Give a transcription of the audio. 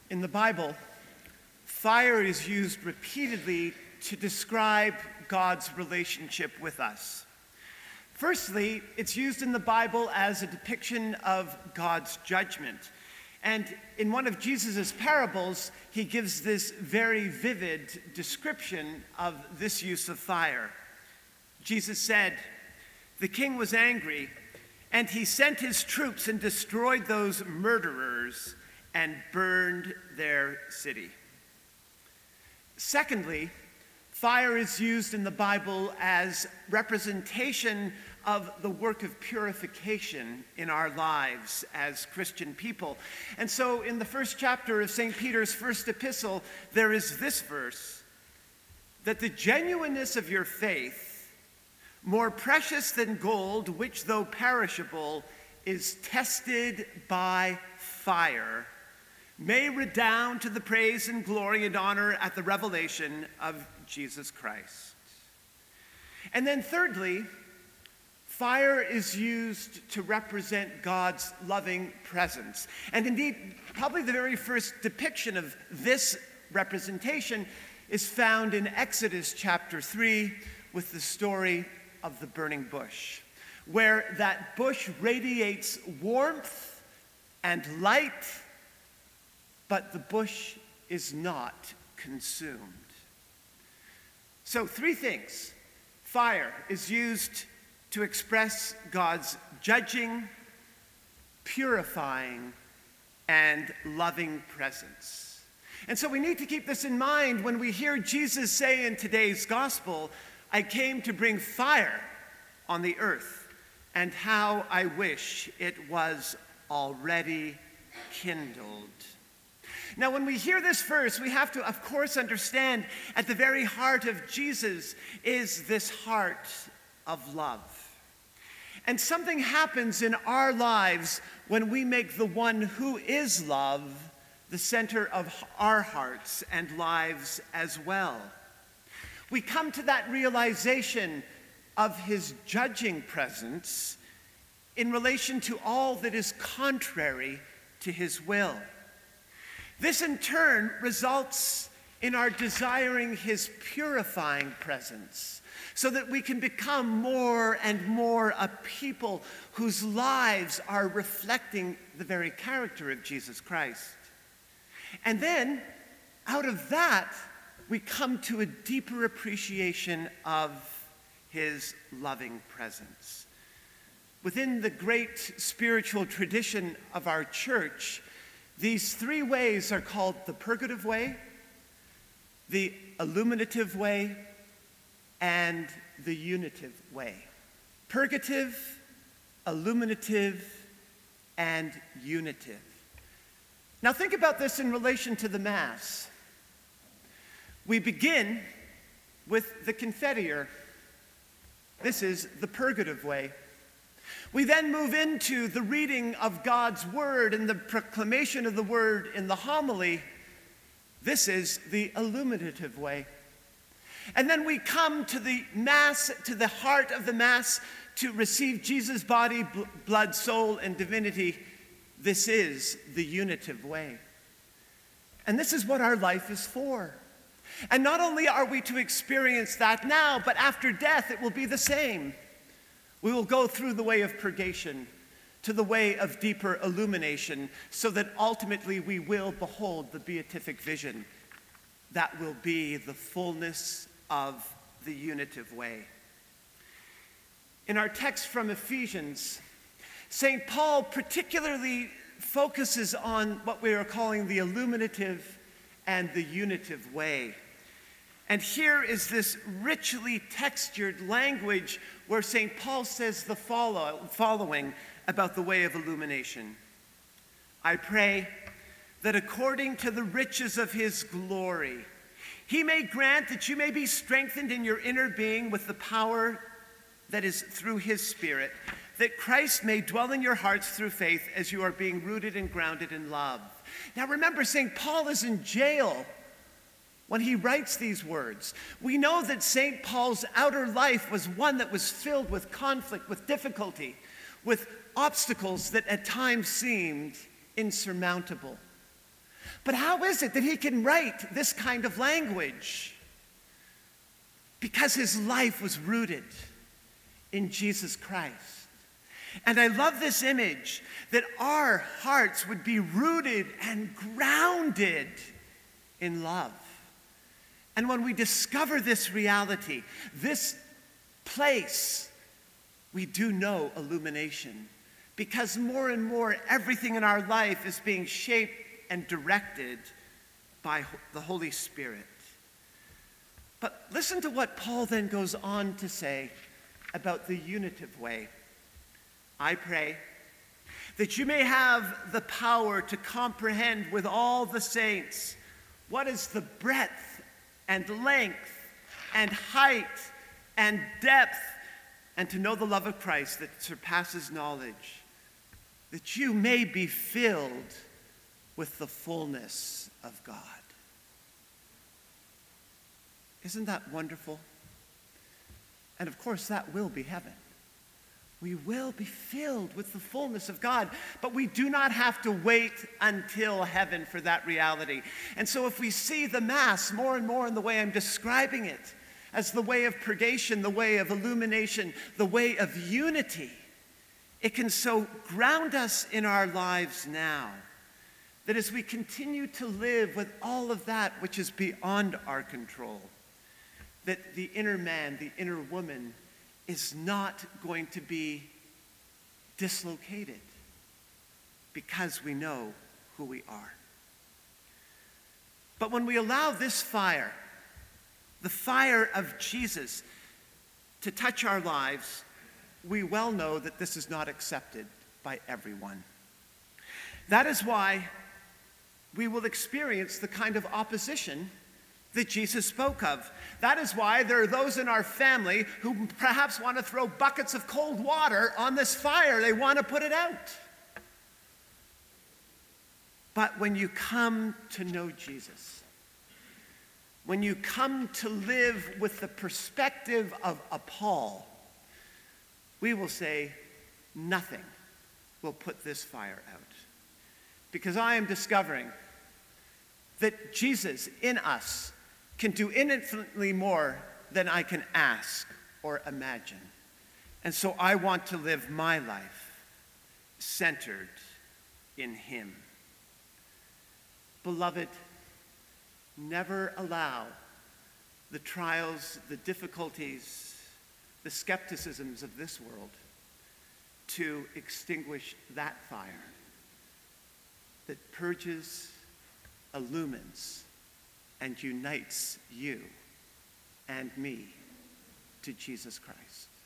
In the Bible, fire is used repeatedly to describe God's relationship with us. Firstly, it's used in the Bible as a depiction of God's judgment. And in one of Jesus' parables, he gives this very vivid description of this use of fire. Jesus said, "The king was angry, and he sent his troops and destroyed those murderers and burned their city." Secondly, fire is used in the Bible as representation of the work of purification in our lives as Christian people. And so in the first chapter of St. Peter's first epistle, there is this verse, that the genuineness of your faith, more precious than gold, which though perishable, is tested by fire, may redound to the praise and glory and honor at the revelation of Jesus Christ. And then thirdly, fire is used to represent God's loving presence. And indeed, probably the very first depiction of this representation is found in Exodus chapter 3 with the story of the burning bush, where that bush radiates warmth and light, but the bush is not consumed. So 3 things. Fire is used to express God's judging, purifying, and loving presence. And so we need to keep this in mind when we hear Jesus say in today's gospel, "I came to bring fire on the earth, and how I wish it was already kindled." Now, when we hear this verse, we have to, of course, understand at the very heart of Jesus is this heart of love. And something happens in our lives when we make the one who is love the center of our hearts and lives as well. We come to that realization of his judging presence in relation to all that is contrary to his will. This in turn results in our desiring his purifying presence, so that we can become more and more a people whose lives are reflecting the very character of Jesus Christ. And then, out of that, we come to a deeper appreciation of his loving presence. Within the great spiritual tradition of our church, these 3 ways are called the purgative way, the illuminative way, and the unitive way. Purgative, illuminative, and unitive. Now think about this in relation to the Mass. We begin with the Confiteor. This is the purgative way. We then move into the reading of God's word and the proclamation of the word in the homily. This is the illuminative way. And then we come to the Mass, to the heart of the Mass, to receive Jesus' body, blood, soul, and divinity. This is the unitive way. And this is what our life is for. And not only are we to experience that now, but after death it will be the same. We will go through the way of purgation to the way of deeper illumination, so that ultimately we will behold the beatific vision that will be the fullness of the unitive way. In our text from Ephesians, St. Paul particularly focuses on what we are calling the illuminative and the unitive way. And here is this richly textured language where St. Paul says the following about the way of illumination. "I pray that according to the riches of his glory, he may grant that you may be strengthened in your inner being with the power that is through his Spirit, that Christ may dwell in your hearts through faith as you are being rooted and grounded in love." Now remember, St. Paul is in jail when he writes these words. We know that St. Paul's outer life was one that was filled with conflict, with difficulty, with obstacles that at times seemed insurmountable. But how is it that he can write this kind of language? Because his life was rooted in Jesus Christ. And I love this image that our hearts would be rooted and grounded in love. And when we discover this reality, this place, we do know illumination. Because more and more, everything in our life is being shaped and directed by the Holy Spirit. But listen to what Paul then goes on to say about the unitive way. I pray that you may have the power to comprehend with all the saints what is the breadth and length and height and depth, and to know the love of Christ that surpasses knowledge, that you may be filled with the fullness of God. Isn't that wonderful? And of course, that will be heaven. We will be filled with the fullness of God, but we do not have to wait until heaven for that reality. And so if we see the Mass more and more in the way I'm describing it, as the way of purgation, the way of illumination, the way of unity, it can so ground us in our lives now that as we continue to live with all of that which is beyond our control, that the inner man, the inner woman, is not going to be dislocated because we know who we are. But when we allow this fire, the fire of Jesus, to touch our lives, we well know that this is not accepted by everyone. That is why we will experience the kind of opposition that Jesus spoke of. That is why there are those in our family who perhaps want to throw buckets of cold water on this fire. They want to put it out. But when you come to know Jesus, when you come to live with the perspective of a Paul, we will say, nothing will put this fire out. Because I am discovering that Jesus in us can do infinitely more than I can ask or imagine. And so I want to live my life centered in him. Beloved, never allow the trials, the difficulties, the skepticisms of this world to extinguish that fire that purges, illumines, and unites you and me to Jesus Christ.